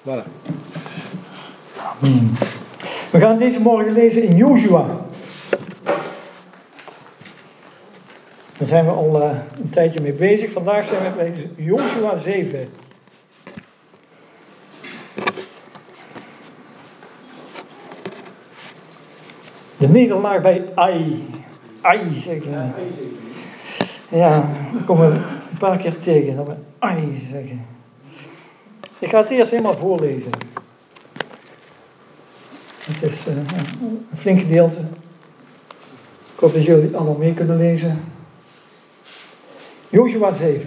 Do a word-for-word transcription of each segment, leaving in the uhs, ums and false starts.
Voilà. Amen. We gaan deze morgen lezen in Jozua. Daar zijn we al uh, een tijdje mee bezig. Vandaag zijn we bij Jozua zeven. De nederlaag bij Ai. Ai, zeg ik. Ja, daar komen we een paar keer tegen dat we Ai zeggen. Ik ga het eerst helemaal voorlezen. Het is uh, een flink gedeelte. Ik hoop dat jullie allemaal mee kunnen lezen. Jozua zeven.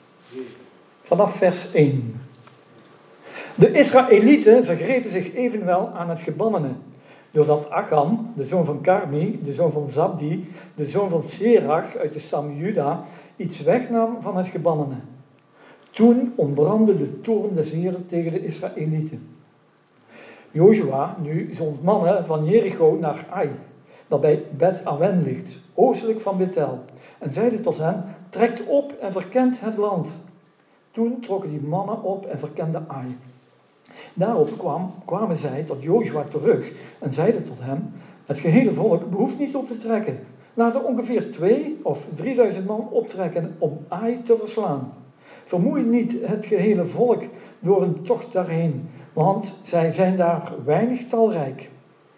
Vanaf vers één. De Israëlieten vergrepen zich evenwel aan het gebannene, doordat Achan, de zoon van Carmi, de zoon van Zabdi, de zoon van Serach uit de stam Juda, iets wegnam van het gebannene. Toen ontbrandde de toorn des Heren tegen de Israëlieten. Jozua nu zond mannen van Jericho naar Ai, dat bij Bet-Awen ligt, oostelijk van Bethel, en zeiden tot hen: trekt op en verkent het land. Toen trokken die mannen op en verkenden Ai. Daarop kwam, kwamen zij tot Jozua terug en zeiden tot hem: het gehele volk behoeft niet op te trekken. Laten ongeveer twee of drieduizend man optrekken om Ai te verslaan. Vermoei niet het gehele volk door een tocht daarheen, want zij zijn daar weinig talrijk.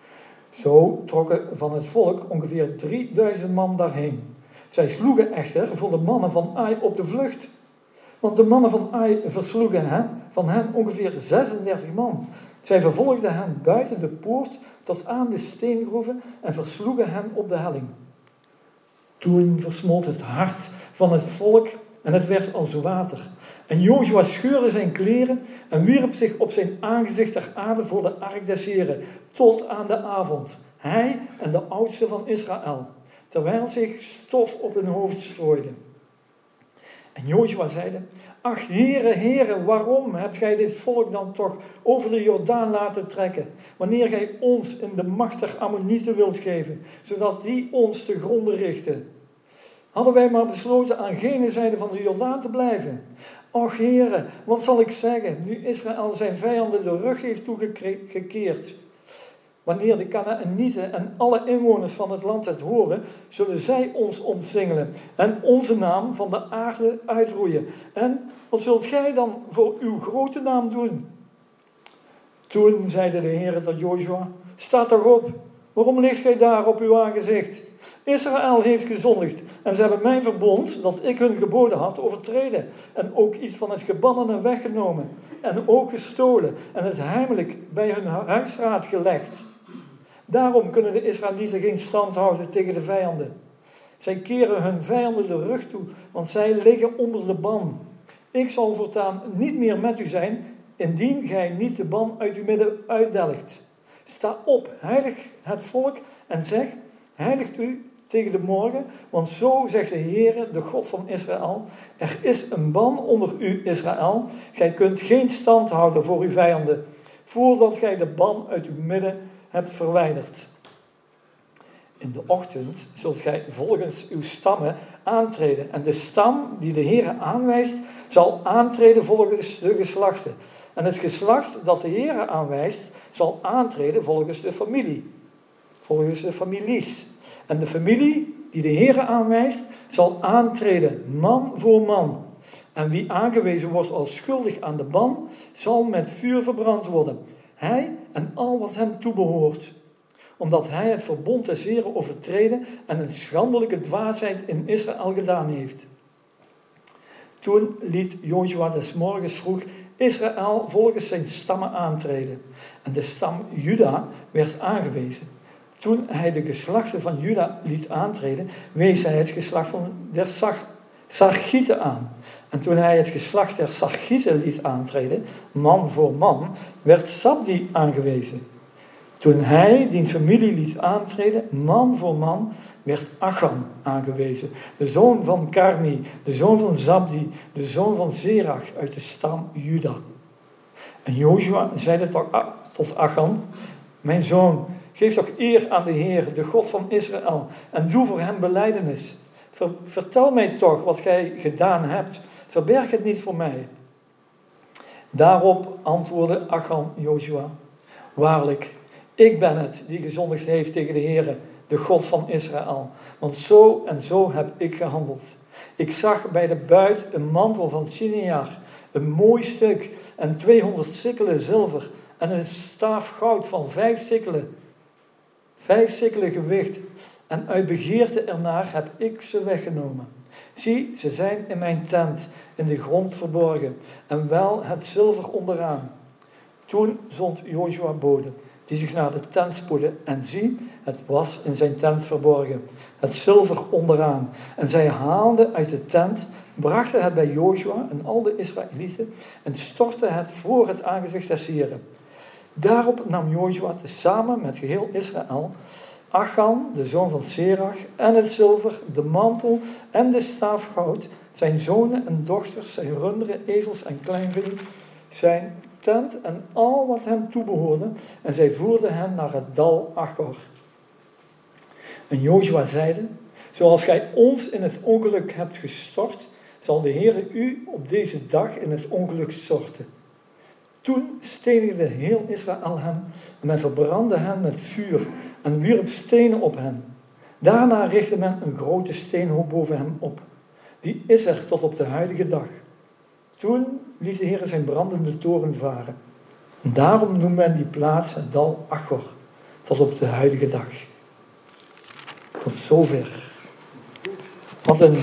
Zo trokken van het volk ongeveer drieduizend man daarheen. Zij sloegen echter voor de mannen van Ai op de vlucht. Want de mannen van Ai versloegen hen, van hen ongeveer zesendertig man. Zij vervolgden hen buiten de poort tot aan de steengroeven en versloegen hen op de helling. Toen versmolt het hart van het volk en het werd als water. En Jozua scheurde zijn kleren en wierp zich op zijn aangezicht ter aarde voor de ark des Heren, tot aan de avond, hij en de oudste van Israël, terwijl zich stof op hun hoofd strooide. En Jozua zeide: ach, Heere, Heere, waarom hebt gij dit volk dan toch over de Jordaan laten trekken, wanneer gij ons in de macht der Ammonieten wilt geven, zodat die ons te gronde richten? Hadden wij maar besloten aan gene zijde van de Jordaan te blijven. Och, Heere, wat zal ik zeggen, nu Israël zijn vijanden de rug heeft toegekeerd? Wanneer de Kanaanieten en alle inwoners van het land het horen, zullen zij ons omsingelen en onze naam van de aarde uitroeien. En wat zult gij dan voor uw grote naam doen? Toen zeide de Heer tot Jozua: sta toch op, waarom ligt gij daar op uw aangezicht? Israël heeft gezondigd en ze hebben mijn verbond, dat ik hun geboden had, overtreden. En ook iets van het gebannene weggenomen en ook gestolen en het heimelijk bij hun huisraad gelegd. Daarom kunnen de Israëlieten geen stand houden tegen de vijanden. Zij keren hun vijanden de rug toe, want zij liggen onder de ban. Ik zal voortaan niet meer met u zijn, indien gij niet de ban uit uw midden uitdelgt. Sta op, heilig het volk en zeg: heiligt u tegen de morgen, want zo zegt de Heere, de God van Israël: er is een ban onder u, Israël. Gij kunt geen stand houden voor uw vijanden, voordat gij de ban uit uw midden hebt verwijderd. In de ochtend zult gij volgens uw stammen aantreden, en de stam die de Heere aanwijst, zal aantreden volgens de geslachten. En het geslacht dat de Heere aanwijst, zal aantreden volgens de familie, volgens de families. En de familie die de Heere aanwijst, zal aantreden man voor man. En wie aangewezen wordt als schuldig aan de ban, zal met vuur verbrand worden. Hij en al wat hem toebehoort. Omdat hij het verbond des Heren overtreden en een schandelijke dwaasheid in Israël gedaan heeft. Toen liet Jozua des morgens vroeg Israël volgens zijn stammen aantreden. En de stam Juda werd aangewezen. Toen hij de geslachten van Juda liet aantreden, wees hij het geslacht van der Sargieten aan. En toen hij het geslacht der Sargieten liet aantreden, man voor man, werd Zabdi aangewezen. Toen hij diens familie liet aantreden, man voor man, werd Achan aangewezen. De zoon van Carmi, de zoon van Zabdi, de zoon van Serach uit de stam Juda. En Jozua zeide tot Achan: mijn zoon, geef toch eer aan de Heer, de God van Israël, en doe voor hem belijdenis. Vertel mij toch wat gij gedaan hebt, verberg het niet voor mij. Daarop antwoordde Achan Jozua: waarlijk, ik ben het die gezondigd heeft tegen de Heere, de God van Israël. Want zo en zo heb ik gehandeld. Ik zag bij de buit een mantel van Sinear, een mooi stuk, en tweehonderd sikkelen zilver, en een staaf goud van vijf sikkelen. Vijf sikkelen gewicht, en uit begeerte ernaar heb ik ze weggenomen. Zie, ze zijn in mijn tent, in de grond verborgen, en wel het zilver onderaan. Toen zond Jozua boden, die zich naar de tent spoedden, en zie, het was in zijn tent verborgen, het zilver onderaan. En zij haalden uit de tent, brachten het bij Jozua en al de Israëlieten, en stortten het voor het aangezicht des Heren. Daarop nam Jozua tezamen met geheel Israël Achan, de zoon van Serach, en het zilver, de mantel en de staaf goud, zijn zonen en dochters, zijn runderen, ezels en kleinvee, zijn tent en al wat hem toebehoorde, en zij voerden hem naar het dal Achor. En Jozua zeide: zoals gij ons in het ongeluk hebt gestort, zal de Heere u op deze dag in het ongeluk storten. Toen stenigde heel Israël hem, en men verbrandde hen met vuur en wierp stenen op hen. Daarna richtte men een grote steenhoop boven hem op. Die is er tot op de huidige dag. Toen liet de Heer zijn brandende toren varen. En daarom noemt men die plaats het dal Achor, tot op de huidige dag. Tot zover. Wat een,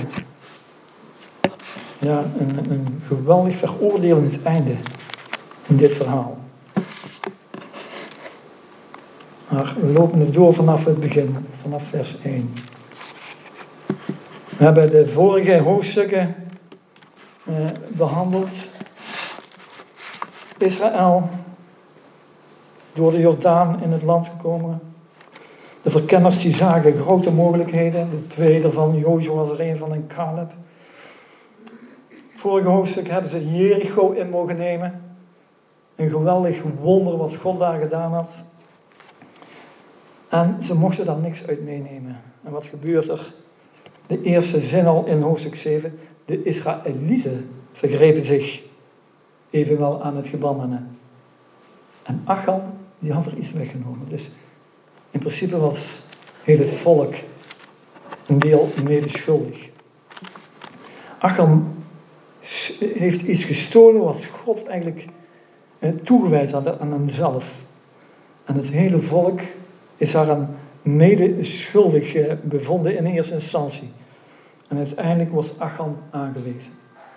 ja, een, een geweldig veroordelend einde in dit verhaal. Maar we lopen het door vanaf het begin, vanaf vers één. We hebben de vorige hoofdstukken eh, behandeld. Israël, door de Jordaan in het land gekomen. De verkenners die zagen grote mogelijkheden. De twee daarvan, Jozua was er een van en Caleb. Vorige hoofdstuk hebben ze Jericho in mogen nemen. Een geweldig wonder wat God daar gedaan had. En ze mochten daar niks uit meenemen. En wat gebeurt er? De eerste zin al in hoofdstuk zeven. De Israëlieten vergrepen zich evenwel aan het gebannene. En Achan, die had er iets weggenomen. Dus in principe was heel het volk een deel medeschuldig. Achan heeft iets gestolen wat God eigenlijk eh, toegewijd had aan hemzelf. En het hele volk is daaraan medeschuldig eh, bevonden in eerste instantie. En uiteindelijk wordt Achan aangewezen.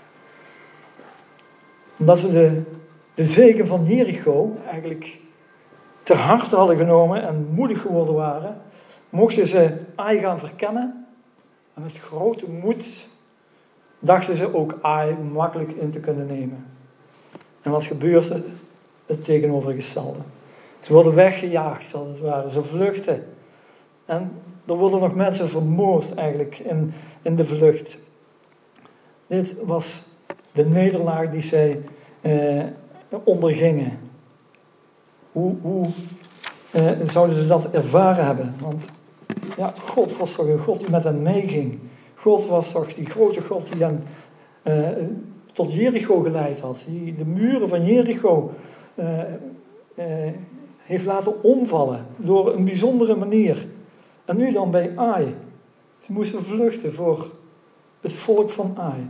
Omdat ze de, de zegen van Jericho eigenlijk ter harte hadden genomen en moedig geworden waren, mochten ze Ai gaan verkennen. En met grote moed dachten ze ook Ai makkelijk in te kunnen nemen. En wat gebeurde? Het tegenovergestelde. Ze worden weggejaagd, als het ware. Ze vluchten. En er worden nog mensen vermoord eigenlijk in, in de vlucht. Dit was de nederlaag die zij eh, ondergingen. Hoe, hoe eh, zouden ze dat ervaren hebben? Want ja, God was toch een God die met hen meeging. God was toch die grote God die hen eh, tot Jericho geleid had. Die de muren van Jericho eh, eh, heeft laten omvallen door een bijzondere manier. En nu dan bij Ai. Ze moesten vluchten voor het volk van Ai.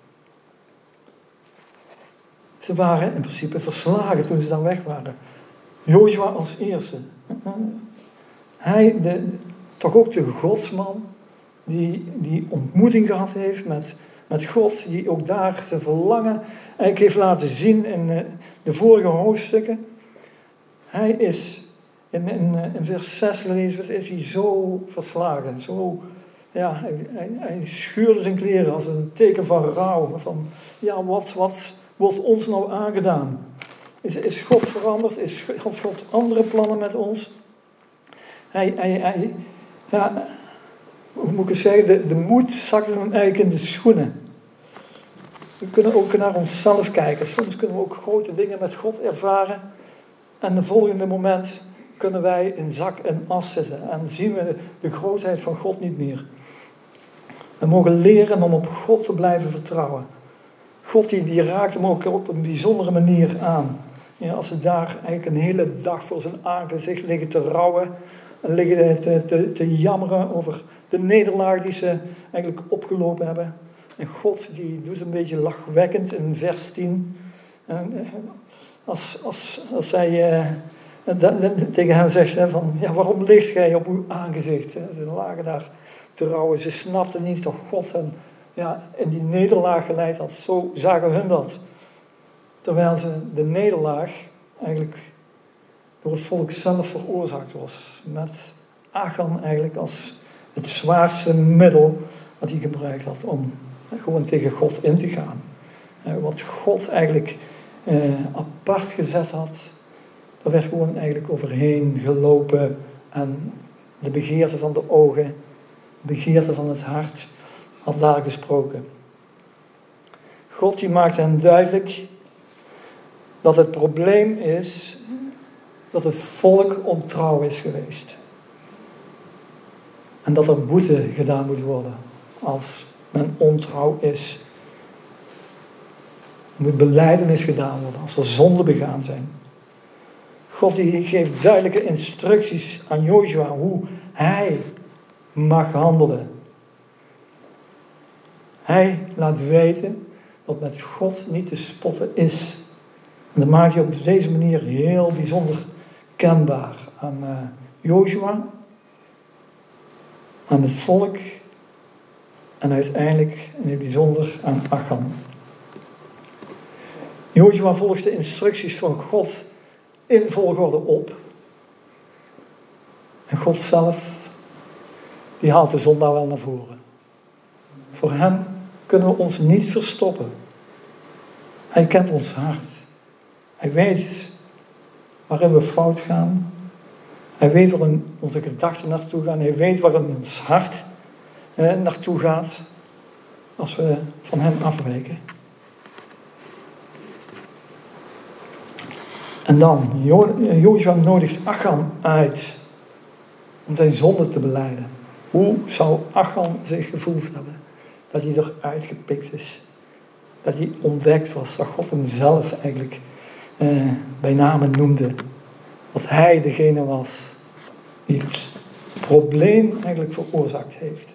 Ze waren in principe verslagen toen ze dan weg waren. Jozua als eerste. Hij, de, toch ook de godsman, die die ontmoeting gehad heeft met, met God, die ook daar zijn verlangen eigenlijk heeft laten zien in de vorige hoofdstukken. Hij is, in, in, in vers zes lezen we, is hij zo verslagen, zo, ja, hij, hij, hij schuurde zijn kleren als een teken van rouw, van, ja, wat, wat wordt ons nou aangedaan? Is, is God veranderd? Is, had God andere plannen met ons? Hij, hij, hij ja, hoe moet ik het zeggen? De, de moed zakte hem eigenlijk in de schoenen. We kunnen ook naar onszelf kijken. Soms kunnen we ook grote dingen met God ervaren. En de volgende moment kunnen wij in zak en as zitten. En zien we de grootheid van God niet meer. We mogen leren om op God te blijven vertrouwen. God die, die raakt hem ook op een bijzondere manier aan. Ja, als ze daar eigenlijk een hele dag voor zijn aangezicht liggen te rouwen. En liggen te, te, te jammeren over de nederlaag die ze eigenlijk opgelopen hebben. En God die doet een beetje lachwekkend in vers tien. En als, als, als zij uh, tegen hen zegt hè, van, ja, waarom ligt gij op uw aangezicht? Hè? Ze lagen daar te rouwen. Ze snapten niet dat God hen ja, in die nederlaag geleid had. Zo zagen hun dat. Terwijl ze de nederlaag eigenlijk door het volk zelf veroorzaakt was. Met Achan eigenlijk als het zwaarste middel wat hij gebruikt had om gewoon tegen God in te gaan. Wat God eigenlijk eh, apart gezet had, daar werd gewoon eigenlijk overheen gelopen en de begeerte van de ogen, de begeerte van het hart had daar gesproken. God die maakt hen duidelijk dat het probleem is dat het volk ontrouw is geweest. En dat er boete gedaan moet worden als men ontrouw is. Er moet belijdenis gedaan worden als er zonden begaan zijn. God die geeft duidelijke instructies aan Jozua hoe hij mag handelen. Hij laat weten dat met God niet te spotten is. En dat maakt hij op deze manier heel bijzonder kenbaar aan uh, Jozua, aan het volk en uiteindelijk in het bijzonder aan Achan. Jozua volgt de instructies van God in volgorde op. En God zelf, die haalt de zondaar wel naar voren. Voor hem kunnen we ons niet verstoppen. Hij kent ons hart. Hij weet waarin we fout gaan. Hij weet waarin onze gedachten naartoe gaan. Hij weet waarin ons hart eh, naartoe gaat als we van hem afwijken. En dan, Jozua nodigt Achan uit om zijn zonde te belijden. Hoe zou Achan zich gevoeld hebben? Dat hij eruit gepikt is. Dat hij ontdekt was. Dat God hem zelf eigenlijk eh, bij name noemde. Dat hij degene was die het probleem eigenlijk veroorzaakt heeft.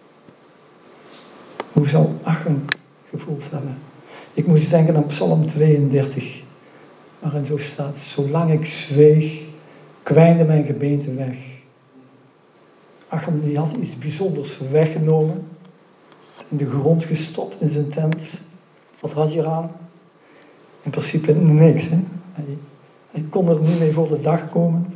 Hoe zou Achan gevoeld hebben? Ik moest denken aan Psalm tweeëndertig. Waarin zo staat: zolang ik zweeg, kwijnde mijn gebeente weg. Achan die had iets bijzonders weggenomen. In de grond gestopt in zijn tent. Wat had je eraan? In principe niks. Hè? Hij, hij kon er niet mee voor de dag komen.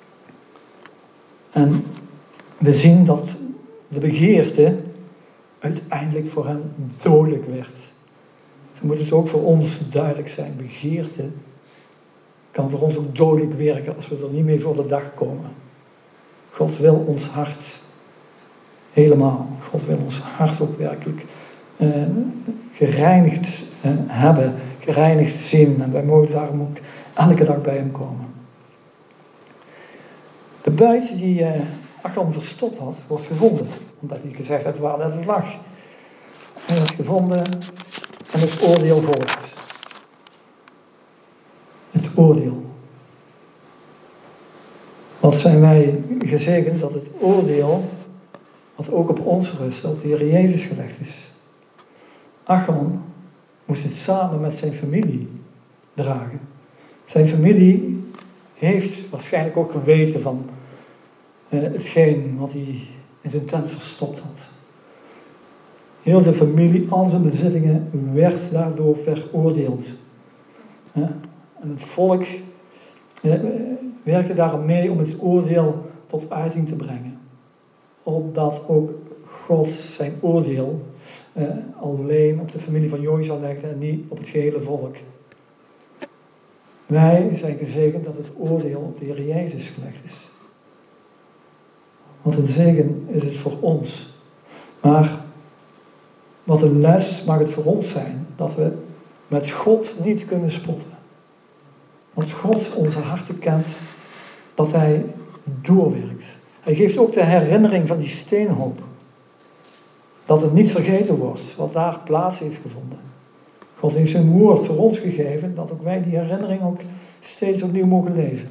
En we zien dat de begeerte uiteindelijk voor hem dodelijk werd. Dan moet het ook voor ons duidelijk zijn. Begeerte kan voor ons ook dodelijk werken als we er niet mee voor de dag komen. God wil ons hart helemaal. God wil ons hart ook werkelijk uh, gereinigd uh, hebben, gereinigd zien. En wij mogen daarom ook elke dag bij hem komen. De buit die uh, Achan verstopt had, wordt gevonden. Omdat hij gezegd had waar het lag. Hij wordt gevonden en het oordeel volgt. Het oordeel. Wat zijn wij gezegend dat het oordeel, wat ook op ons rust, op de Heer Jezus gelegd is. Achan moest het samen met zijn familie dragen. Zijn familie heeft waarschijnlijk ook geweten van eh, hetgeen wat hij in zijn tent verstopt had. Heel zijn familie, al zijn bezittingen, werd daardoor veroordeeld. Eh, en het volk eh, werkte daarom mee om het oordeel tot uiting te brengen. Opdat ook God zijn oordeel eh, alleen op de familie van Jozua legde en niet op het gehele volk. Wij zijn gezegend dat het oordeel op de Heer Jezus gelegd is. Wat een zegen is het voor ons. Maar wat een les mag het voor ons zijn dat we met God niet kunnen spotten. Want God onze harten kent, dat Hij doorwerkt. Hij geeft ook de herinnering van die steenhoop. Dat het niet vergeten wordt wat daar plaats heeft gevonden. God heeft zijn woord voor ons gegeven, dat ook wij die herinnering ook steeds opnieuw mogen lezen.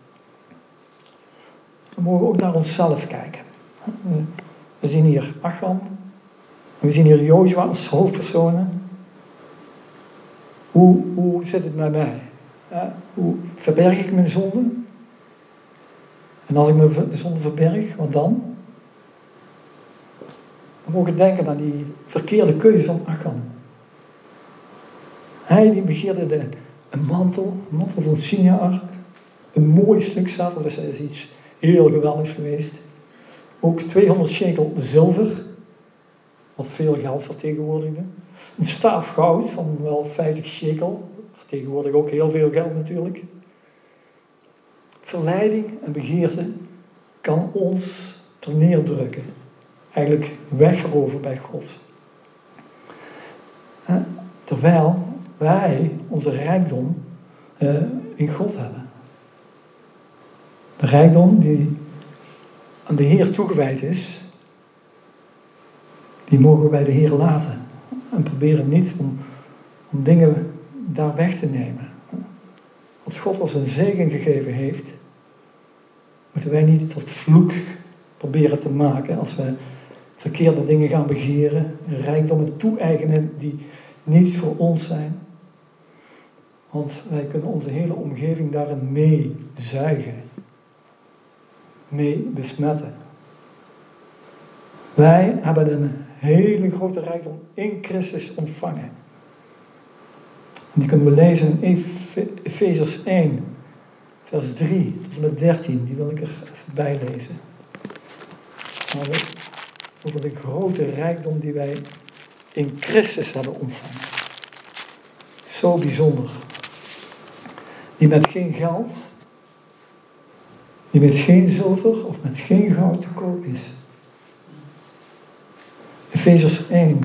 Dan mogen we ook naar onszelf kijken. We zien hier Achan, en we zien hier Jozua als hoofdpersonen. Hoe, hoe zit het met mij? Hoe verberg ik mijn zonde? En als ik mijn zonde verberg, wat dan? We mogen denken aan die verkeerde keuze van Achan. Hij die begeerde de, een mantel, een mantel van Shinar, een mooi stuk zilver, dus dat is iets heel geweldigs geweest. Ook tweehonderd shekel zilver, wat veel geld vertegenwoordigde. Een staaf goud van wel vijftig shekel, vertegenwoordigt ook heel veel geld natuurlijk. Verleiding en begeerte kan ons ter neerdrukken. Eigenlijk wegroven bij God. Terwijl wij onze rijkdom uh, in God hebben. De rijkdom die aan de Heer toegewijd is, die mogen we bij de Heer laten. En proberen niet om, om dingen daar weg te nemen. Wat God ons een zegen gegeven heeft, moeten wij niet tot vloek proberen te maken als we verkeerde dingen gaan begeren, rijkdommen toe-eigenen die niet voor ons zijn. Want wij kunnen onze hele omgeving daarin mee zuigen, mee besmetten. Wij hebben een hele grote rijkdom in Christus ontvangen. En die kunnen we lezen in Efezers één, vers drie tot en met dertien. Die wil ik er even bij lezen. Over de grote rijkdom die wij in Christus hebben ontvangen. Zo bijzonder. Die met geen geld, die met geen zilver of met geen goud te koop is. Efezers één.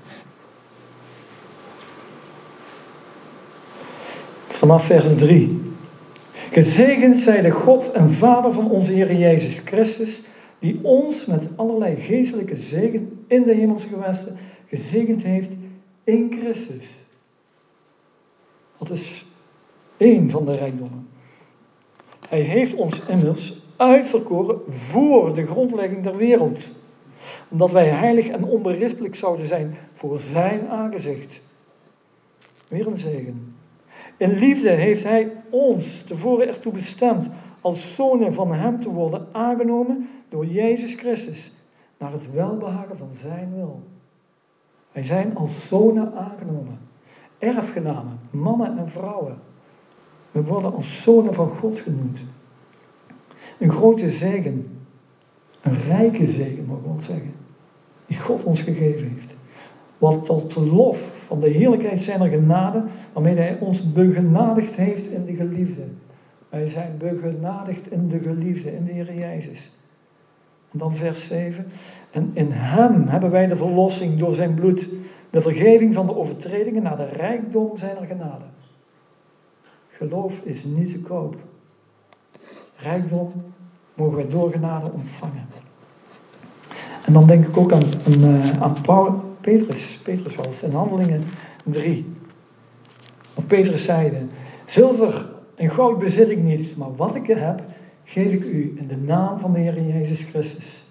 Vanaf vers drie. Gezegend zij de God en Vader van onze Heer Jezus Christus, die ons met allerlei geestelijke zegen in de hemelse gewesten gezegend heeft in Christus. Dat is één van de rijkdommen. Hij heeft ons immers uitverkoren voor de grondlegging der wereld, omdat wij heilig en onberispelijk zouden zijn voor zijn aangezicht. Weer een zegen. In liefde heeft hij ons tevoren ertoe bestemd als zonen van hem te worden aangenomen door Jezus Christus, naar het welbehagen van zijn wil. Wij zijn als zonen aangenomen, erfgenamen, mannen en vrouwen. We worden als zonen van God genoemd. Een grote zegen, een rijke zegen, mag ik wel zeggen, die God ons gegeven heeft. Wat tot lof van de heerlijkheid zijner genade, waarmee hij ons begenadigd heeft in de geliefde. Wij zijn begenadigd in de geliefde, in de Heer Jezus. En dan vers zeven. En in hem hebben wij de verlossing door zijn bloed, de vergeving van de overtredingen naar de rijkdom zijner genade. Geloof is niet te koop. Rijkdom mogen wij door genade ontvangen. En dan denk ik ook aan, aan, aan Paul, Petrus, Petrus was het, in Handelingen drie. Want Petrus zeide, zilver en goud bezit ik niet, maar wat ik heb, geef ik u in de naam van de Heer Jezus Christus.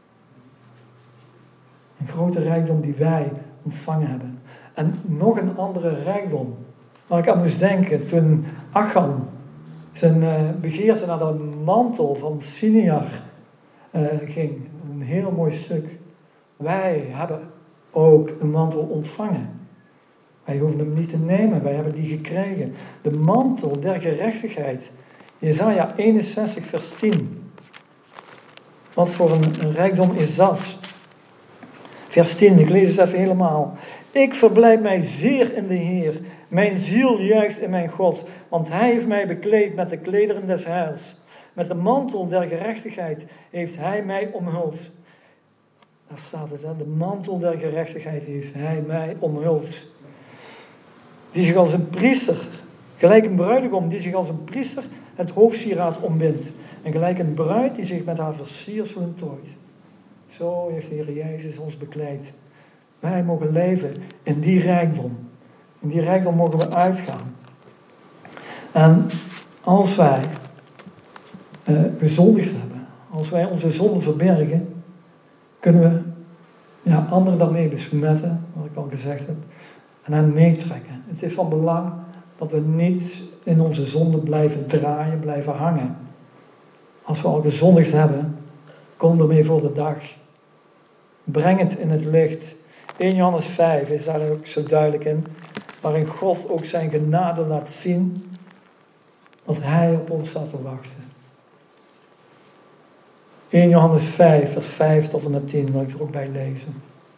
Een grote rijkdom die wij ontvangen hebben. En nog een andere rijkdom, waar ik aan moest denken toen Achan zijn uh, begeerte naar de mantel van Shinar uh, ging. Een heel mooi stuk. Wij hebben ook een mantel ontvangen. Wij hoeven hem niet te nemen, wij hebben die gekregen. De mantel der gerechtigheid. Jesaja eenenzestig vers tien. Wat voor een, een rijkdom is dat? Vers tien, ik lees het even helemaal. Ik verblijd mij zeer in de Heer. Mijn ziel juicht in mijn God, want hij heeft mij bekleed met de klederen des heils. Met de mantel der gerechtigheid heeft hij mij omhuld. Daar staat het, hè? De mantel der gerechtigheid heeft hij mij omhuld. Die zich als een priester, gelijk een bruidegom die zich als een priester het hoofdsieraad ombindt. En gelijk een bruid die zich met haar versierselen tooit. Zo heeft de Heer Jezus ons bekleed. Wij mogen leven in die rijkdom. In die rijkdom mogen we uitgaan. En als wij uh, gezondigd hebben, als wij onze zonden verbergen, kunnen we ja, anderen daarmee besmetten, wat ik al gezegd heb, en hen meetrekken. Het is van belang dat we niet in onze zonde blijven draaien, blijven hangen. Als we al gezondigd hebben, kom ermee voor de dag. Breng het in het licht. Eerste Johannes vijf is daar ook zo duidelijk in, waarin God ook zijn genade laat zien, dat hij op ons staat te wachten. Eerste Johannes vijf, vers vijf tot en met tien, wil ik er ook bij lezen.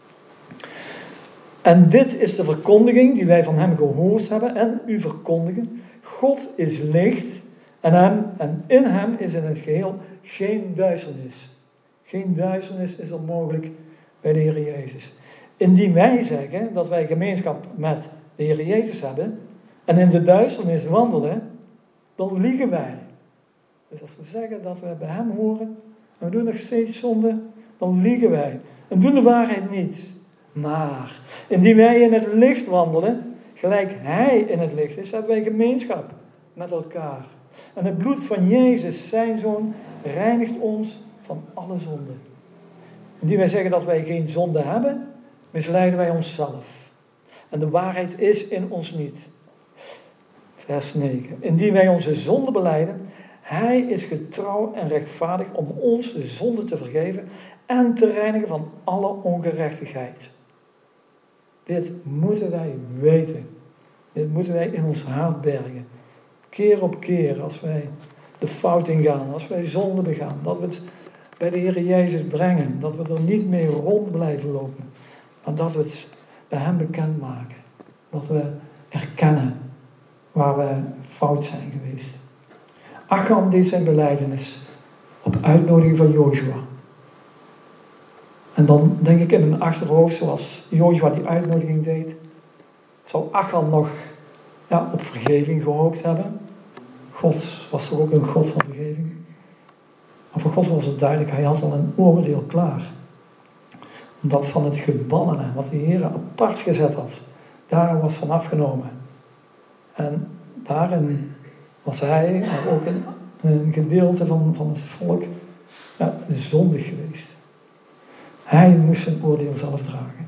En dit is de verkondiging die wij van hem gehoord hebben en u verkondigen. God is licht en, hem, en in hem is in het geheel geen duisternis. Geen duisternis is er mogelijk bij de Heer Jezus. Indien wij zeggen dat wij gemeenschap met de Heer Jezus hebben en in de duisternis wandelen, dan liegen wij. Dus als we zeggen dat we bij hem horen en we doen nog steeds zonde, dan liegen wij en doen de waarheid niet. Maar indien wij in het licht wandelen, gelijk hij in het licht is, hebben wij gemeenschap met elkaar. En het bloed van Jezus, zijn Zoon, reinigt ons van alle zonden. Indien wij zeggen dat wij geen zonde hebben, misleiden wij onszelf. En de waarheid is in ons niet. Vers negen. Indien wij onze zonde belijden, hij is getrouw en rechtvaardig om ons de zonde te vergeven en te reinigen van alle ongerechtigheid. Dit moeten wij weten. Dit moeten wij in ons hart bergen. Keer op keer, als wij de fout ingaan, als wij zonde begaan, dat we het bij de Heer Jezus brengen, dat we er niet mee rond blijven lopen, maar dat we het bij hem bekendmaken. Dat we erkennen waar we fout zijn geweest. Achan deed zijn belijdenis op uitnodiging van Joshua. En dan denk ik in mijn achterhoofd, zoals Joshua die uitnodiging deed, zou Achan nog ja, op vergeving gehoopt hebben. God was toch ook een God van vergeving. Maar voor God was het duidelijk, hij had al een oordeel klaar. Omdat van het gebannene, wat de Heer apart gezet had, daar was van afgenomen. En daarin was hij, maar ook een, een gedeelte van, van het volk, ja, zondig geweest. Hij moest zijn oordeel zelf dragen.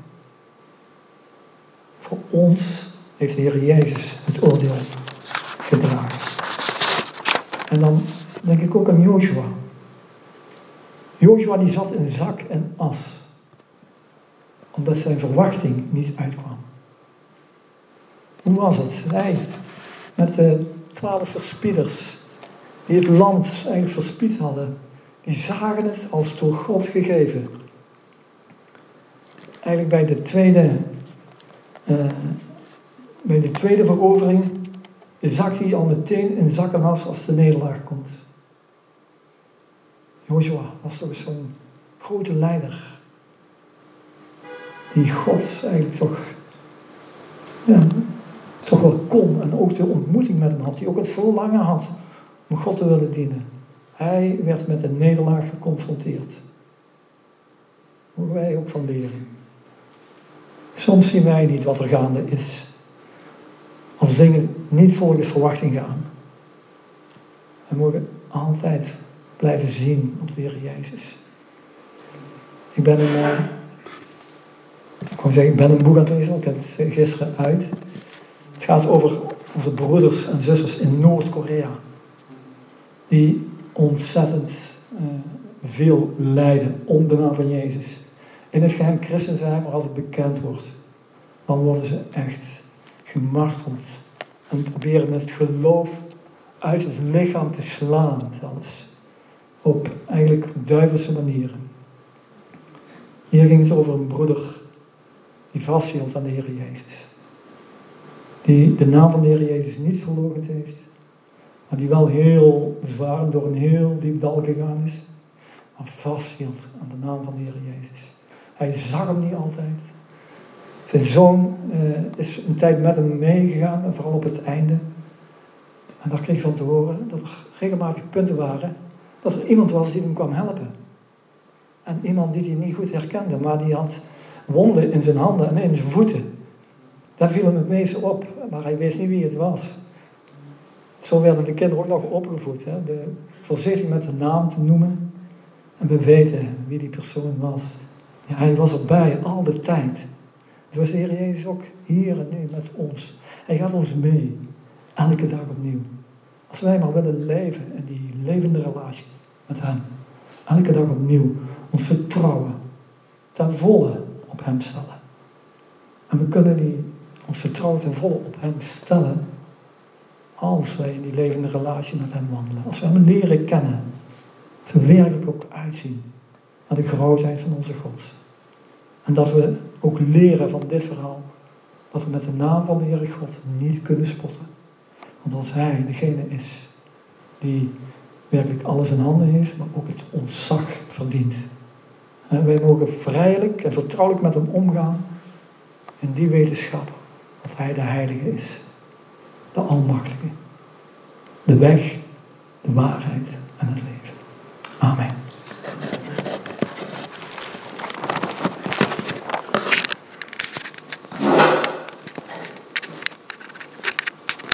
Voor ons heeft de Heer Jezus het oordeel gedragen. En dan denk ik ook aan Joshua. Joshua die zat in zak en as. Omdat zijn verwachting niet uitkwam. Hoe was het? Hij met de twaalf verspieders die het land eigenlijk verspied hadden, die zagen het als door God gegeven. Eigenlijk bij de tweede, uh, bij de tweede verovering zakt hij al meteen in zak en as als de nederlaag komt. Joshua was toch zo'n grote leider. Die God eigenlijk toch, ja, toch wel kon. En ook de ontmoeting met hem had. Die ook het verlangen had om God te willen dienen. Hij werd met een nederlaag geconfronteerd. Daar mogen wij ook van leren. Soms zien wij niet wat er gaande is. Als dingen niet volgens verwachting gaan. We mogen altijd blijven zien op de Heer Jezus. Ik ben een, uh, ik wou zeggen, ik ben een boek aan het lezen, ik heb het gisteren uit. Het gaat over onze broeders en zusters in Noord-Korea. Die ontzettend uh, veel lijden om de naam van Jezus. In het geheim christen zijn, maar als het bekend wordt, dan worden ze echt gemarteld. En proberen het geloof uit het lichaam te slaan zelfs. Op eigenlijk duivelse manieren. Hier ging het over een broeder die vasthield aan de Heer Jezus. Die de naam van de Heer Jezus niet verloochend heeft. Maar die wel heel zwaar door een heel diep dal gegaan is. Maar vasthield aan de naam van de Heer Jezus. Hij zag hem niet altijd. Zijn zoon uh, is een tijd met hem meegegaan. En vooral op het einde. En daar kreeg hij van te horen dat er regelmatig punten waren. Dat er iemand was die hem kwam helpen. En iemand die hij niet goed herkende. Maar die had wonden in zijn handen en in zijn voeten. Daar viel hem het meeste op, maar hij wist niet wie het was. Zo werden de kinderen ook nog opgevoed. Hè? De, voorzichtig met de naam te noemen. En we weten wie die persoon was. Ja, hij was erbij, al de tijd. Zo is de Heer Jezus ook hier en nu met ons. Hij gaat ons mee, elke dag opnieuw. Als wij maar willen leven in die levende relatie met hem. Elke dag opnieuw ons vertrouwen ten volle op hem stellen. En we kunnen die, ons vertrouwen ten volle op hem stellen als wij in die levende relatie met hem wandelen. Als we hem leren kennen. Dat we werkelijk ook uitzien naar de grootheid van onze God. En dat we ook leren van dit verhaal dat we met de naam van de Heere God niet kunnen spotten. Want als hij degene is die werkelijk alles in handen heeft, maar ook het ontzag verdient. En wij mogen vrijelijk en vertrouwelijk met hem omgaan in die wetenschap dat hij de Heilige is. De Almachtige. De weg, de waarheid en het leven. Amen.